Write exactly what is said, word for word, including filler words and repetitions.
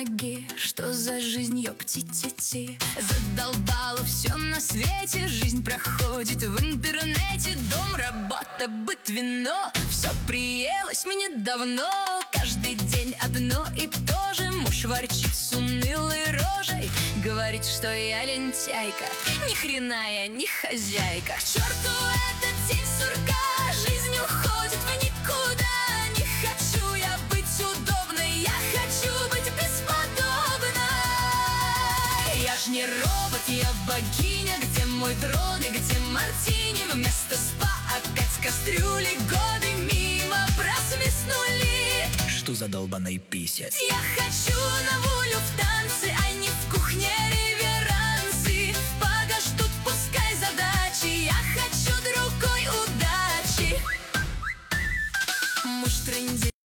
ноги. Что за жизнь, ёпти-ти-ти? Задолбало все на свете. Жизнь проходит в интернете. Дом, работа, быт, вино. Все приелось мне давно. Каждый день одно и то же. Муж ворчит с унылой рожей, говорит, что я лентяйка. Ни хрена я не хозяйка. К черту этот день сурка, жизнь уходит в никуда. Не хочу я быть удобной, я хочу быть бесподобной. Я ж не робот, я богиня. Где мой дрон и где мартини? Вместо спа опять кастрюли. Годы мимо просвистнули. Что за долбаный писец? Я хочу на волю в танце, а не в кухне реверансы. Подождут пускай задачи, я хочу другой удачи. Муж трындец.